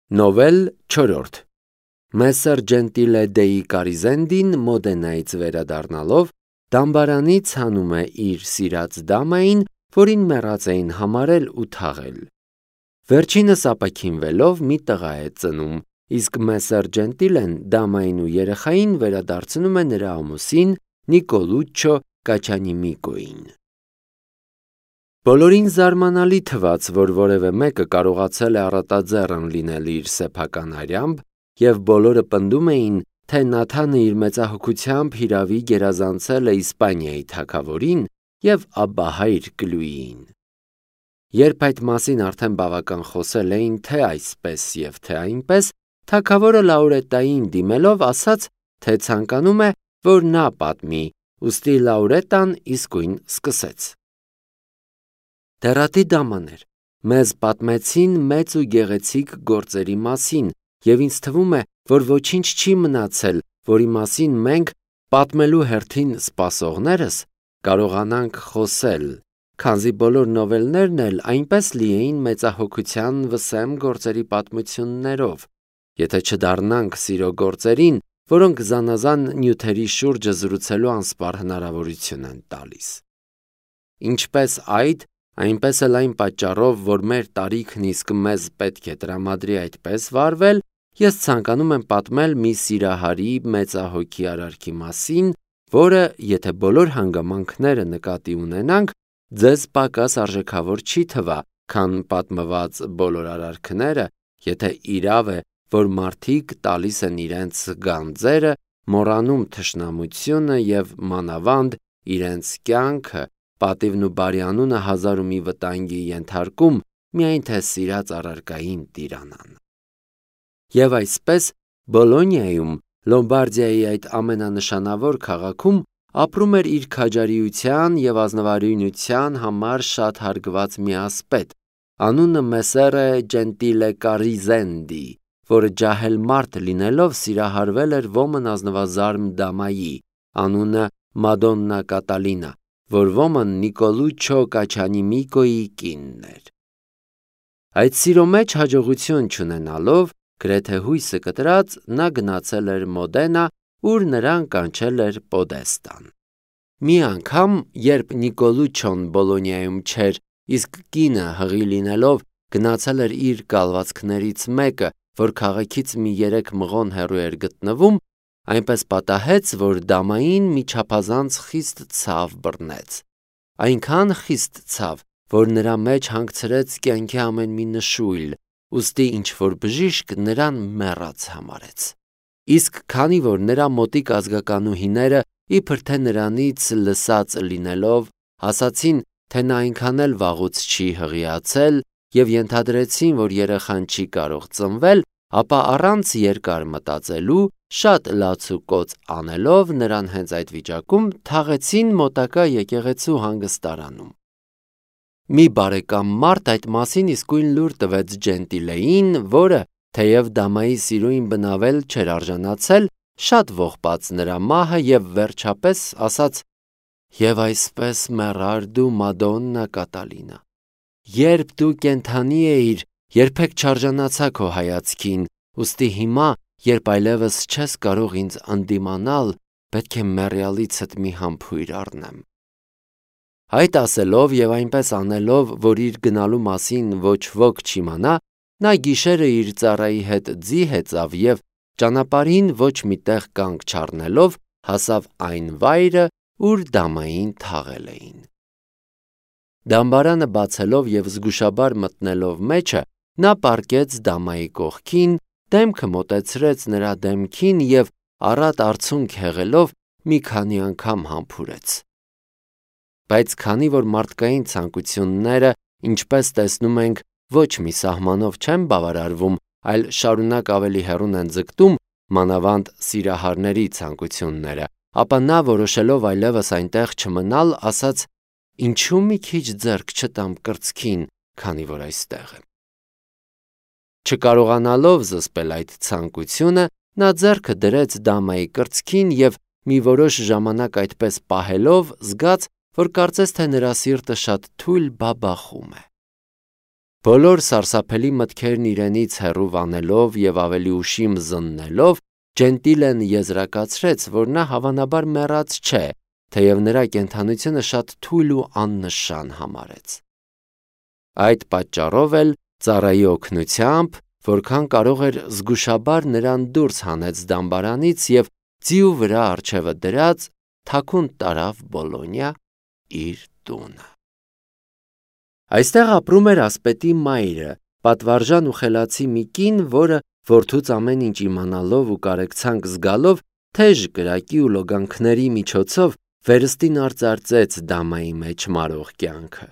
Նովել 4. Մեսսեր Ջենտիլե դեի Կարիզենդին Մոդենայից վերադառնալով դամբարանից հանում է իր սիրած դամային, որին մեռած էին համարել ու թաղել։ Վերջինս ապաքինվելով մի տղա է ծնում, իսկ Մեսսեր Ջենտիլեն դամային ու երեխային վերադարձնում է նրա ամուսին Նիկոլուչչո Կաչանիմիկոին։ Բոլորին զարմանալի թվաց, որ որևէ մեկը կարողացել է առատաձեռն լինել իր սեփական արյամբ, և բոլորը պնդում էին, թե Նաթանը իր մեծահոգությամբ հիրավի գերազանցել է Իսպանիայի թագավորին և Աբբահայր Կլուիին։ Երբ այդ մասին արդեն բավական խոսել էին թե այսպես և թե այնպես, թագավորը Լաուրետային դիմելով ասաց, թե ցանկանում է, որ նա պատմի, ուստի Լաուրետան իսկույն սկսեց. Դեռատի դամաներ, մեզ պատմեցին մեծ ու գեղեցիկ գործերի մասին, և ինձ թվում է, որ ոչինչ չի մնացել, որի մասին մենք, պատմելու հերթին սպասողներս, կարողանանք խոսել, քանզի բոլոր նովելներն էլ այնպես լի էին մեծահոգության վսեմ գործերի պատմություններով, եթե չդառնանք սիրո գործերին, որոնք զանազան նյութերի շուրջը զրուցելու անսպառ հնարավորություն են տալիս։ Ինչպես այդ, այնպես էլ այն պատճառով, որ մեր տարիքն իսկ մեզ պետք է տրամադրի այդպես վարվել, ես ցանկանում եմ պատմել մի սիրահարի մեծահոգի արարքի մասին, որը, եթե բոլոր հանգամանքները նկատի ունենանք, ձեզ պակաս արժեքավոր չի թվա, քան պատմված բոլոր արարքները, եթե իրավ է, որ մարդիկ տալիս են իրենց գանձերը, մոռանում թշնամությունը և մանավանդ իրենց կյանքը, պատիվն ու բարի անունը հազար ու մի վտանգի ենթարկում, միայն թե սիրած առարկային տիրանան։ Եվ այսպես, Բոլոնիայում, Լոմբարդիայի այդ ամենանշանավոր քաղաքում, ապրում էր իր քաջարիության և ազնվարյունության համար շատ հարգված մի ասպետ, անունը Մեսսերը Ջենտիլե Կարիզենդի, որը ջահել մարդ լինելով սիրահարվել էր ոմն ազնվազարմ դամայի, անունը Մադոննա Կատալինա, որ ոմն Նիկոլուչչո Կաչանիմիկոյի կինն էր։ Այդ սիրո մեջ հաջողություն չունենալով, գրեթե հույսը կտրած, նա գնացել էր Մոդենա, ուր նրան կանչել էր պոդեստան։ Մի անգամ, երբ Նիկոլուչչոն Բոլոնիայում չէր, իսկ կինը հղի լինելով գնացել էր իր կալվածքներից մեկը, որ քաղաքից մի 3 մղոն հեռու էր գտնվում, այնպես պատահեց, որ դամային մի չափազանց խիստ ցավ բռնեց։ Այնքան խիստ ցավ, որ նրա մեջ հանգցրեց կյանքի ամեն մի նշույլ, ուստի ինչ-որ բժիշկ նրան մեռած համարեց։ Իսկ քանի որ նրա մոտիկ ազգականուհիները, իբր թե նրանից լսած լինելով, ասացին, թե նա այնքան էլ վաղուց չի հղիացել և ենթադրեցին, որ երեխան չի կարող ծնվել, ապա առանց երկար մտածելու, շատ լացուկոծ անելով, նրան հենց այդ վիճակում թաղեցին մոտակա եկեղեցու հանգստարանում։ Մի բարեկամ մարդ այդ մասին իսկույն լուր տվեց Ջենտիլեին, որը, թեև դամայի սիրույն բնավել չէր արժանացել, շատ ողբաց նրա մահը և վերջապես ասաց. «Եվ այսպես մեռար դու Մադոննա Կատալինա։ Երբ դու կենդանի էիր, երբեք չարժանացա քո հայացքին, ուստի հիմա, երբ այլևս չես կարող ինձ ընդդիմանալ, պետք է մեռյալիցդ մի համբույր առնեմ»։ Այդ ասելով և այնպես անելով, որ իր գնալու մասին ոչ ոք չիմանա, նա գիշերը իր ծառայի հետ ձի հեծավ և ճանապարհին ոչ մի տեղ կանգ չառնելով հասավ այն վայրը, ուր դամային թաղել էին։ Դամբարանը բացելով և զգուշաբար մտնելով մեջը, նա պառկեց դամայի կողքին, դեմքը մոտեցրեց նրա դեմքին և առատ արցունք հեղելով մի քանի անգամ համբուրեց։ Բայց քանի որ մարդկային ցանկությունները, ինչպես տեսնում ենք, ոչ մի սահմանով չեն բավարարվում, այլ շարունակ ավելի հեռուն են ձգտում, մանավանդ սիրահարների ցանկությունները, ապա նա որոշելով այլևս այնտեղ չմնալ, ասաց. «Ինչու մի քիչ ձեռք չտամ կրծքին, քանի որ այստեղ եմ»։ Չկարողանալով զսպել այդ ցանկությունը, նա ձեռքը դրեց դամայի կրծքին և մի որոշ ժամանակ այդպես պահելով, զգաց, որ կարծես թե նրա սիրտը շատ թույլ բաբախում է։ Բոլոր սարսափելի մտքերն իրենից հեռու վանելով եւ ավելի ուշիմ զննելով, Ջենտիլեն եզրակացրեց, որ նա հավանաբար մեռած չէ, թեև նրա կենդանությունը շատ թույլ ու աննշան համարեց։ Այդ պատճառով էլ ծառայի օգնությամբ, որքան կարող էր զգուշաբար նրան դուրս հանեց դամբարանից եւ ձիու վրա առջևը դրած, թաքուն տարավ Բոլոնիա իր տունը։ Այստեղ ապրում էր ասպետի մայրը, պատվարժան ու խելացի մի կին, որը որդուց ամեն ինչ իմանալով ու կարեկցանք զգալով, թեժ կրակի ու լոգանքների միջոցով վերստին արծարծեց դամայի մեջ մարող կյանքը։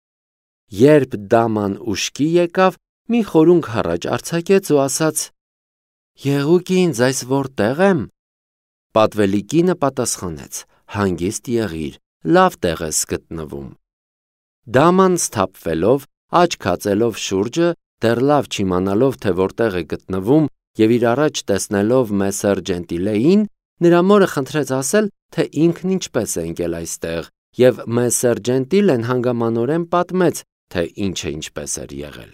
Երբ դաման ուշքի եկավ, մի խորունգ հառաջ արձակեց ու ասաց. «Եղուկ ինձ, այս որտեղ եմ»։ Պատվելի կինը պատասխանեց. «Հանգիստ եղիր, լավ տեղ ես գտնվում»։ Դաման սթափվելով, աչք հացելով շուրջը, դեռ լավ չիմանալով, թե որտեղ է գտնվում, եւ իր առաջ տեսնելով Մեսեր Ջենտիլեին, նրա մորը խնդրեց ասել, թե ինքն ինչպես է ընկել այստեղ, եւ Մեսեր Ջենտիլեն հանգամանորեն պատմեց, թե ինչը ինչպես էր եղել։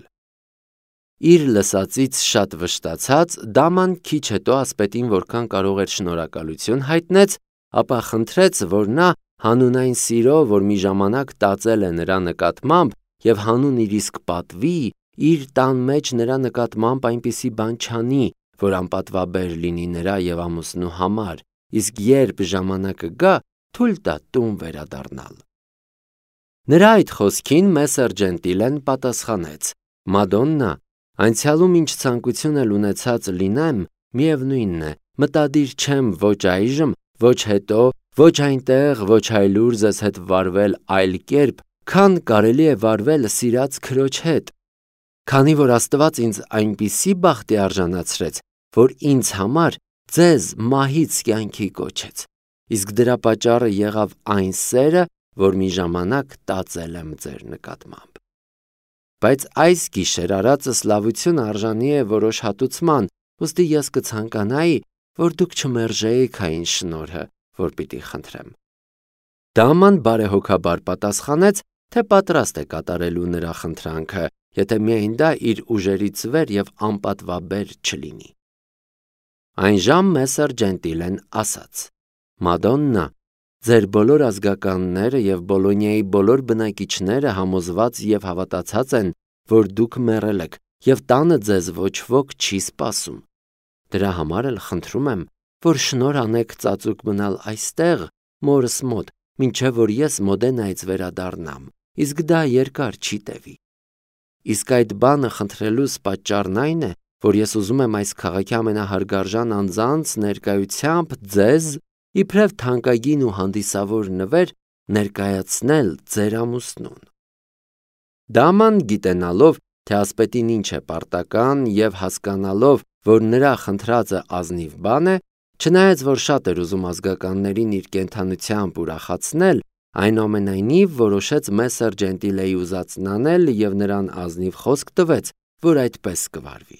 Իր լսածից շատ վշտացած, դաման քիչ հետո ասպետին որքան կարող էր շնորհակալություն հայտնեց, ապա խնդրեց, որ նա հանուն այն սիրո, որ մի ժամանակ տածել է նրա նկատմամբ, եւ հանուն իր իսկ պատվի, իր տան մեջ նրա նկատմամբ այնպիսի բան չանի, որ անպատվաբեր լինի նրա եւ ամուսնու համար, իսկ երբ ժամանակը գա, թույլ տա տուն վերադառնալ։ Նրա այդ խոսքին Մեսեր Ջենտիլեն պատասխանեց. «Մադոննա, անցյալում ինչ ցանկություն էլ ունեցած լինեմ, միևնույնն է, մտադիր չեմ ոչ այժմ, ոչ հետո, ոչ այնտեղ, ոչ այլուր ձեզ հետ վարվել այլ կերպ, քան կարելի է վարվել սիրած քրոջ հետ, քանի որ Աստված ինձ այնպիսի բախտի արժանացրեց, որ ինձ համար ձեզ մահից կյանքի կոչեց, իսկ դրա պատճառը եղավ այն սերը, որ մի ժամանակ տածել եմ ձեր նկատմամբ։ Բայց այս գիշեր արածս լավություն արժանի է որոշ հատուցման, ուստի ես կցանկանայի, որ դուք չմերժեիք այն շնորհը, որ պիտի խնդրեմ»։ Դաման բարեհոգաբար պատասխանեց, թե պատրաստ է կատարելու նրա խնդրանքը, եթե միայն դա իր ուժերից վեր եւ անպատվաբեր չլինի։ Այնժամ Մեսեր Ջենտիլեն ասաց. «Մադոննա, ձեր բոլոր ազգականները եւ Բոլոնիայի բոլոր բնակիչները համոզված եւ հավատացած են, որ դուք մեռել եք եւ տանը ձեզ ոչ ոք չի սպասում։ Դրա համար էլ խնդրում եմ, որ շնորհ անեք ծածուկ մնալ այստեղ մորս մոտ, մինչեւ որ ես Մոդենայից վերադառնամ, իսկ դա երկար չի տևի։ Իսկ այդ բանը խնդրելուս պատճառն այն է, որ ես ուզում եմ այս քաղաքի ամենահարգարժան անձանց ներկայությամբ ձեզ իբրև թանկագին ու հանդիսավոր նվեր ներկայացնել ձեր ամուսնուն»։ Դաման գիտենալով, թե ասպետին ինչ է պարտական եւ հասկանալով, որ նրա խնդրածը ազնիվ բան է, չնայած որ շատ էր ուզում ազգականներին իր կենդանությամբ ուրախացնել, այնուամենայնիվ որոշեց Մեսեր Ջենտիլեի ուզածն անել եւ նրան ազնիվ խոսք տվեց, որ այդպես կվարվի։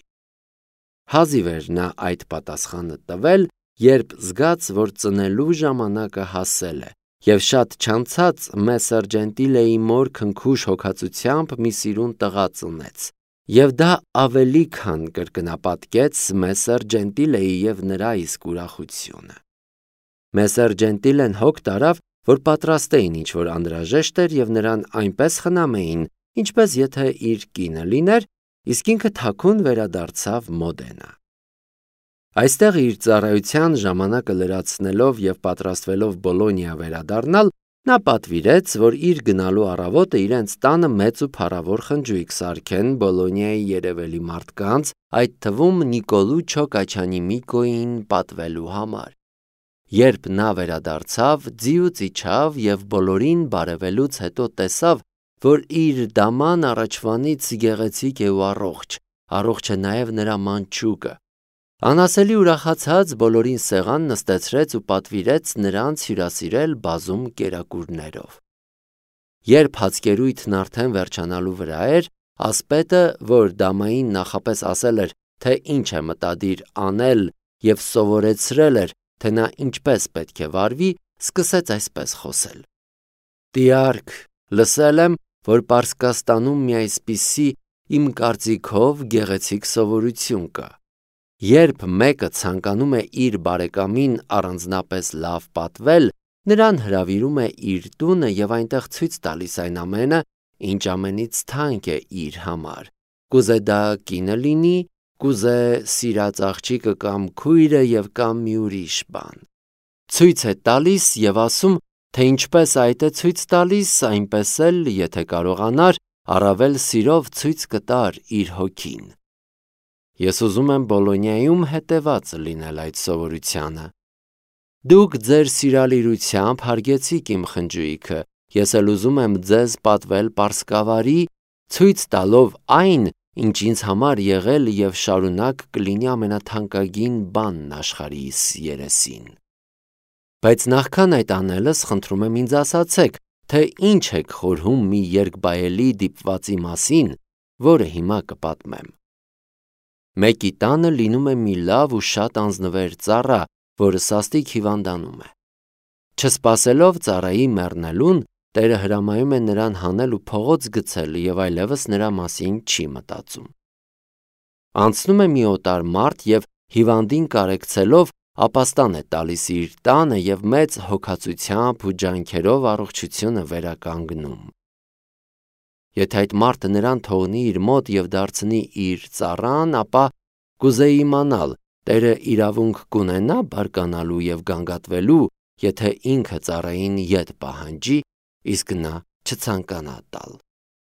Հազիվ էր նա այդ պատասխանը տվել, երբ զգաց, որ ծնելու ժամանակը հասել է, եւ շատ չանցած Մեսեր Ջենտիլեի մոր քնքուշ հոգացությամբ մի սիրուն տղա ծնեց, եւ դա ավելի քան կրկնապատկեց Մեսեր Ջենտիլեի եւ նրա իսկ ուրախությունը։ Մեսեր Ջենտիլեն հոգ տարավ, որ պատրաստեին ինչ որ անհրաժեշտ էր եւ նրան այնպես խնամեին, ինչպես եթե իր կինը լիներ, իսկ ինքը թաքուն վերադարձավ Մոդենա։ Այստեղ իր ծառայության ժամանակը լրացնելով եւ պատրաստվելով Բոլոնիա վերադառնալ, նա պատվիրեց, որ իր գնալու առավոտը իրենց տանը մեծ ու փառավոր խնջույք սարքեն Բոլոնիայի երևելի մարդկանց, այդ թվում Նիկոլուչո Կաչանիմիկոին պատվելու համար։ Երբ նա վերադարձավ, ձիուց իջավ եւ բոլորին բարևելուց հետո տեսավ, որ իր դաման առաջվանից գեղեցիկ է ու առողջ է նաեւ նրա մանչուկը։ Անասելի ուրախացած բոլորին սեղան նստեցրեց ու պատվիրեց նրանց հյուրասիրել բազում կերակուրներով։ Երբ հացկերույթն արդեն վերջանալու վրա էր, ասպետը, որ դամային նախապես ասել էր, թե ինչ է մտադիր անել եւ սովորեցրել էր, թե նա ինչպես պետք է վարվի, սկսեց այսպես խոսել. «Տիարք, լսել եմ, որ Պարսկաստանում մի այսպիսի իմ կարծիքով գեղեցիկ սովորություն կա։ Երբ մեկը ցանկանում է իր բարեկամին առանձնապես լավ պատվել, նրան հրավիրում է իր տունը և այնտեղ ցույց տալիս այն ամենը, ինչ ամենից թանկ է իր համար։ Կուզե դա կինը լինի, կուզե սիրած աղջիկը կամ քույրը և կամ մի ուրիշ բան։ Ցույց է տալիս և ասում, թե ինչպես այդ է ցույց տալիս, այնպես էլ, եթե կարողանար, առավել սիրով ցույց կտար իր հոգին։ Ես ուզում եմ Բոլոնիայում հետևածը լինել այդ սովորությանը։ Դուք ձեր սիրալիրությամբ հարգեցիք իմ խնջույքը, ես էլ ուզում եմ ձեզ պատվել պարսկավարի, ցույց տալով այն, ինչ ինձ համար եղել և շարունակ կլինի ամենաթանկագին բանն աշխարհիս երեսին։ Բայց նախքան այդ անելս, խնդրում եմ ինձ ասացեք, թե ինչ եք խորհում մի երկբայելի դիպվածի մասին, որը հիմա կպատմեմ։ Մեկի տանը լինում է մի լավ ու շատ անձնվեր ծառա, որը սաստիկ հիվանդանում է։ Չսպասելով ծառայի մեռնելուն, տերը հրամայում է նրան հանել ու փողոց գցել և այլևս նրա մասին չի մտածում։ Անցնում է մի օտար մարդ և հիվանդին կարեկցելով ապաստան է տալիս իր տանը և մեծ հոգացությամբ ու ջանքերով առողջությունը վերականգնում։ Եթե այդ մարդը նրան թողնի իր մոտ և դարձնի իր ծառան, ապա կուզեի իմանալ, տերը իրավունք կունենա բարկանալու և գանգատվելու, եթե ինքը ծառային ետ պահանջի, իսկ նա չցանկանա տալ։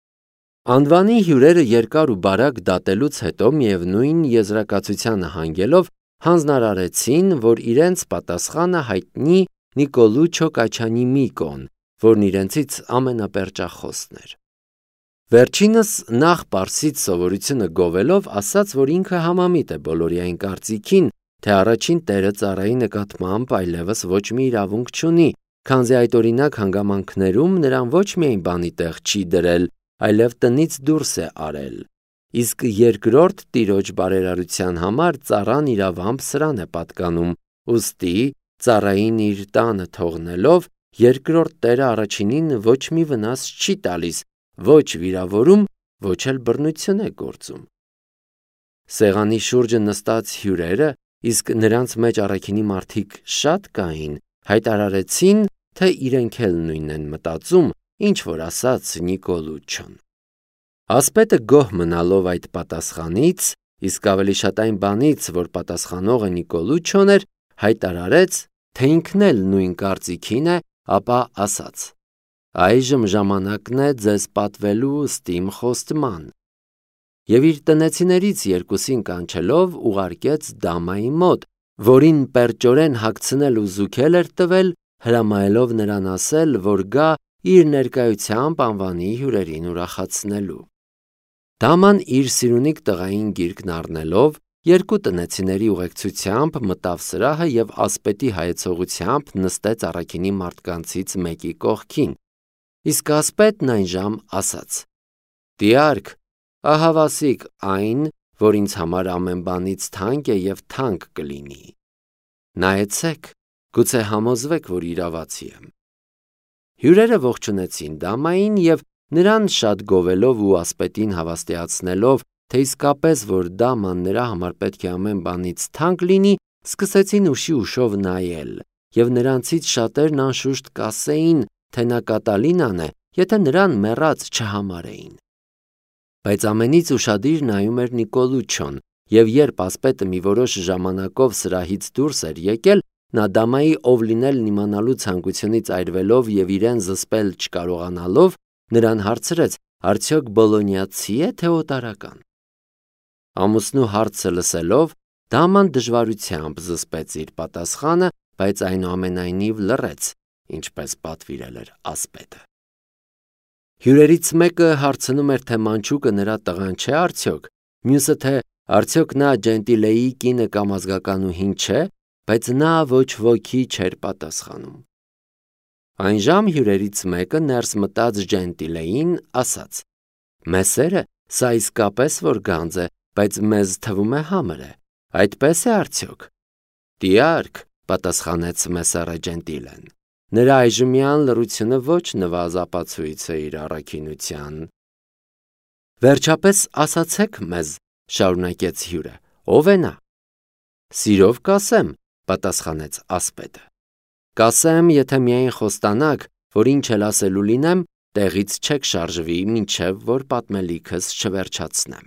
Անվանի հյուրերը երկար ու բարակ դատելուց հետո միևնույն եզրակացությանը հանգելով հանձնարարեցին, որ իրենց պատասխանը հայտնի Նիկոլուչո Կաչանիմիկոն, որն իրենցից ամենապերճախոսն էր։ Վերջինս նախ պարսից սովորությունը գովելով ասաց, որ ինքը համամիտ է բոլորի այն կարծիքին, թե առաջին տերը ծառայի նկատմամբ այլևս ոչ մի իրավունք չունի, քանզի այդ օրինակ հանգամանքներում նրան ոչ միայն բանի տեղ չի դրել, այլև տնից դուրս է արել։ Իսկ երկրորդ տիրոջ բարերարության համար ծառան իրավամբ սրան է պատկանում, ուստի ծառային իր տանը թողնելով երկրորդ տերը առաջինին ոչ մի վնաս չի տալիս, ոչ վիրավորում, ոչ էլ բռնություն է գործում։ Սեղանի շուրջը նստած հյուրերը, իսկ նրանց մեջ առաքինի մարդիկ շատ կային, հայտարարեցին, թե իրենք էլ նույնն են մտածում, ինչ որ ասաց Նիկոլուչոն։ Ասպետը գոհ մնալով այդ պատասխանից, իսկ ավելի շատ այն բանից, որ պատասխանողը Նիկոլուչոն էր, հայտարարեց, թե ինքն էլ նույն կարծիքին է, ապա ասաց. Այժմ ժամանակն է ձեզ պատվելու ըստ իմ խոստման։ Եվ իր տնեցիներից երկուսին կանչելով ուղարկեց դամայի մոտ, որին պերճորեն հագցնել ու զուգել էր տվել, հրամայելով նրան ասել, որ գա իր ներկայությամբ անվանի հյուրերին ուրախացնելու։ Դաման իր սիրունիկ տղային գիրկն առնելով, երկու տնեցիների ուղեկցությամբ մտավ սրահը և ասպետի հայեցողությամբ նստեց առաքինի մարդկանցից մեկի կողքին։ Իսկ ասպետն այն ժամ ասաց. «Տիարք, ահավասիկ այն, որ ինձ համար ամեն բանից թանկ է և թանկ կլինի։ Նայեցեք, գուցե համոզվեք, որ իրավացի եմ»։ Հյուրերը ողջունեցին դամային և նրան շատ գովելով ու ասպետին հավաստիացնելով, թե իսկապես որ դաման նրա համար պետք է ամեն բանից թանկ լինի, սկսեցին ուշի ուշով նայել, և նրանցից շատերն անշուշտ կասեին, թե նա կատալինան է, եթե նրան մեռած չհամարեին։ Բայց ամենից ուշադիր նայում էր Նիկոլուչոն, և երբ ասպետը մի որոշ ժամանակով սրահից դուրս էր եկել, նա դամայի ով լինելն իմանալու ցանկությունից այրվելով և իրեն զսպել չկարողանալով, նրան հարցրեց, արդյոք բոլոնիացի է, թե օտարական։ Ամուսնու հարցը լսելով, դաման դժվարությամբ զսպեց իր պատասխանը, բայց այնուամենայնիվ լռեց, ինչպես պատվիրել էր ասպետը։ Հյուրերից մեկը հարցնում էր, թե մանչուկը նրա տղան չէ արդյոք, մյուսը, թե արդյոք նա Ջենտիլեի կինը կամ ազգականուհին չէ, բայց նա ոչ ոքի չէր պատասխանում։ Այն ժամ հյուրերից մեկը ներս մտած Ջենտիլեին ասաց. «Մեսերը, սա իսկապես որ գանձ է, բայց մեզ թվում է համր է, այդպես է արդյոք»։ «Տիարք», պատասխանեց Մեսերը Ջենտիլեն, նրա այժմյան լռությունը ոչ նվազ ապացույց է իր առաքինության։ Վերջապես ասացեք մեզ, շարունակեց հյուրը, ով է նա։ Սիրով կասեմ, պատասխանեց ասպետը։ Կասեմ, եթե միայն խոստանաք, որ ինչ էլ ասելու լինեմ, տեղից չեք շարժվի, մինչև որ պատմելիքս չվերջացնեմ։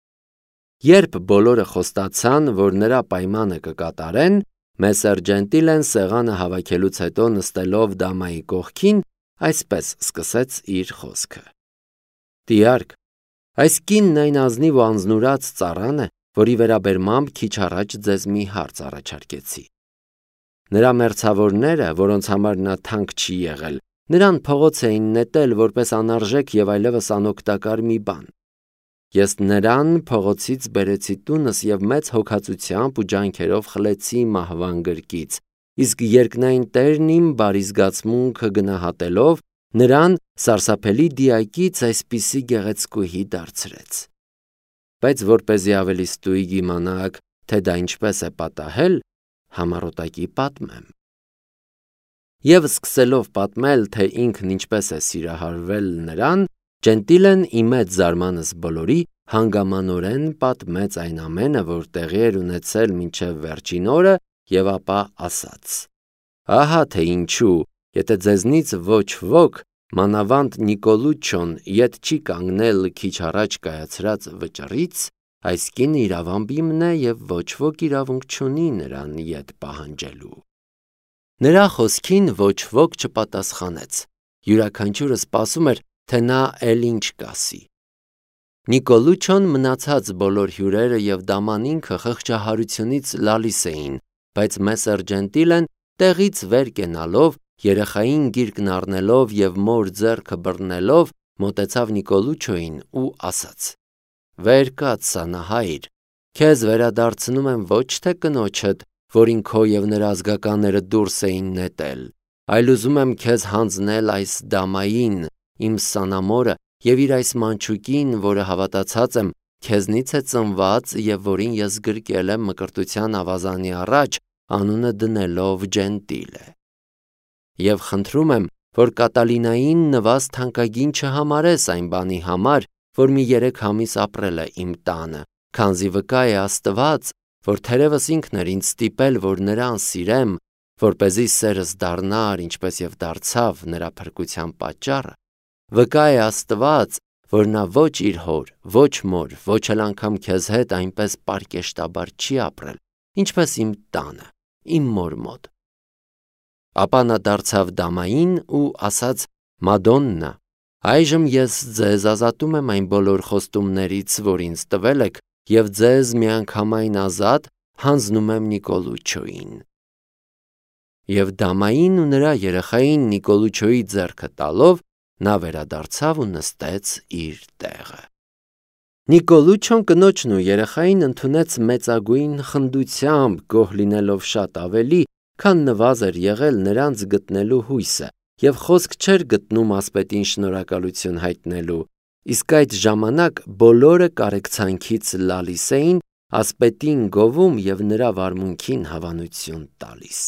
Երբ բոլորը խոստացան, որ նրա պայմանը կկատարեն, Մեսեր Ջենտիլեն սեղանը հավաքելուց հետո նստելով դամայի կողքին, այսպես սկսեց իր խոսքը. Տիարք, այս կինն այն ազնիվ ու անձնուրաց ծառան է, որի վերաբերմամբ քիչ առաջ ձեզ մի հարց առաջարկեցի։ Նրա մերձավորները, որոնց համար նա թանկ չի եղել, նրան փողոց էին նետել որպես անարժեք եւ այլևս անօգտակար մի բան։ Ես նրան փողոցից բերեցի տունս եւ մեծ հոգացությամբ ու ջանքերով խլեցի մահվան գրկից, իսկ երկնային Տերն իմ բարի զգացմունքը գնահատելով նրան սարսափելի դիակից այսպիսի գեղեցկուհի դարձրեց։ Բայց որպեսզի ավելի ստույգ իմանաք, թե դա ինչպես է պատահել, համառոտակի պատմեմ։ Եվ սկսելով պատմել, թե ինքն ինչպես է սիրահարվել նրան, Ջենտիլեն ի մեծ զարմանս բոլորի հանգամանորեն պատմեց այն ամենը, որ տեղի էր ունեցել մինչև վերջին օրը, եւ ապա ասաց. Ահա թե ինչու, եթե ձեզնից ոչ ոք, մանավանդ Նիկոլուչոն, ետ չի կանգնել քիչ առաջ կայացրած վճռից, այս կինը իրավամբ իմն է եւ ոչ ոք իրավունք չունի նրան ետ պահանջելու։ Նրա խոսքին ոչ ոք չպատասխանեց։ Յուրաքանչյուրը սպասում էր, թե նա էլ ինչ կասի։ Նիկոլուչոն մնացած բոլոր հյուրերը եւ դաման ինքը խղճահարությունից լալիս էին, բայց Մեսեր Ջենտիլեն տեղից վեր կենալով, երեխային գիրկն առնելով եւ մոր ձեռքը բռնելով, մոտեցավ Նիկոլուչոին ու ասաց. Վեր կաց, սանահայր, քեզ վերադարձնում եմ ոչ թե կնոջդ, որին քո եւ նրա ազգականները դուրս էին նետել, այլ ուզում եմ քեզ հանձնել այս դամային, իմ սանամորը եւ իր այս մանչուկին, որը հավատացած եմ, քեզնից է ծնված եւ որին ես գրկել եմ մկրտության ավազանի առաջ, անունը դնելով Ջենտիլե։ Եվ խնդրում եմ, որ Կատալինային նվազ թանկագին չհամարես այն բանի համար, որ մի 3 ամիս ապրել է իմ տանը, քանզի վկա է Աստված, որ թերևս ինքն էր ինձ ստիպել, որ նրան սիրեմ, որպեսզի սերս դառնար, ինչպես եւ դարձավ նրա փրկության պատճառը, վկա է Աստված, որ նա ոչ իր հոր, ոչ մոր, ոչ էլ անգամ քեզ հետ այնպես պարկեշտաբար չի ապրել, ինչպես իմ տանը, իմ մոր մոտ։ Ապա նա դարձավ դամային ու ասաց. Մադոննա, այժմ ես ձեզ ազատում եմ այն բոլոր խոստումներից, որ ինձ տվել եք, եւ ձեզ միանգամայն ազատ հանձնում եմ Նիկոլուչոին։ Եվ դամային ու նրա երեխային Նիկոլուչոյի ձեռքը տալով, նա վերադարձավ ու նստեց իր տեղը։ Նիկոլուչոն կնոջն ու երեխային ընդունեց մեծագույն խնդությամբ, գոհ լինելով շատ ավելի, քան նվազ էր եղել նրանց գտնելու հույսը, եւ խոսք չէր գտնում ասպետին շնորհակալություն հայտնելու, իսկ այդ ժամանակ բոլորը կարեկցանքից լալիս էին, ասպետին գովում եւ նրա վարմունքին հավանություն տալիս։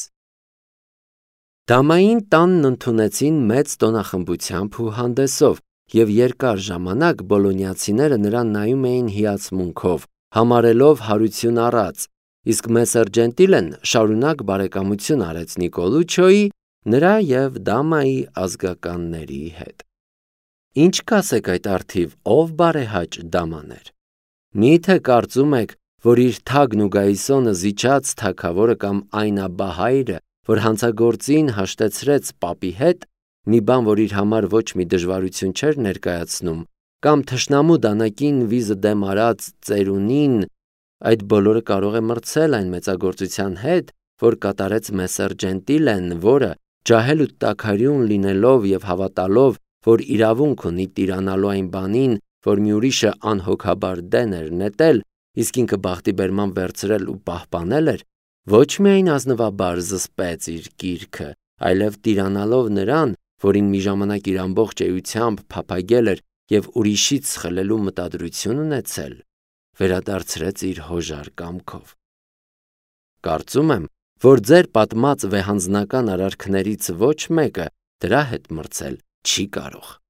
Դամային տանն ընդունեցին մեծ տոնախմբությամբ ու հանդեսով, եւ երկար ժամանակ բոլոնիացիները նրան նայում էին հիացմունքով, համարելով հարություն առած, իսկ Մեսեր Ջենտիլեն շարունակ բարեկամություն արեց Նիկոլուչոյի, նրա եւ դամայի ազգականների հետ։ Ինչ կասեք այդ արդիվ, ով բարեհաճ դամաներ։ Միթե կարծում եք, որ իր թագն ու գայսոնը զիջած թագավորը կամ այնաբահայրը, որ հանցագործին հաշտեցրեց պապի հետ, մի բան, որ իր համար ոչ մի դժվարություն չէր ներկայացնում, կամ թշնամու դանակին վիզը դեմ արած ծերունին, այդ բոլորը կարող է մրցել այն մեծագործության հետ, որ կատարեց Մեսեր Ջենտիլեն, որը ջահել ու տաքարյուն լինելով եւ հավատալով, որ իրավունք ունի տիրանալու այն բանին, որ մի ուրիշը անհոգաբար դեն էր նետել, իսկ ինքը բախտի բերման վերցրել ու պահպանել էր, ոչ միայն ազնվաբար զսպեց իր գիրքը, այլև տիրանալով նրան, որին մի ժամանակ իր ամբողջ էությամբ փափագել էր եւ ուրիշից խլելու մտադրություն ունեցել, վերադարձրեց իր հոժար կամքով։ Կարծում եմ, որ ձեր պատմած վեհանձնական արարքներից ոչ մեկը դրա հետ մրցել չի կարող։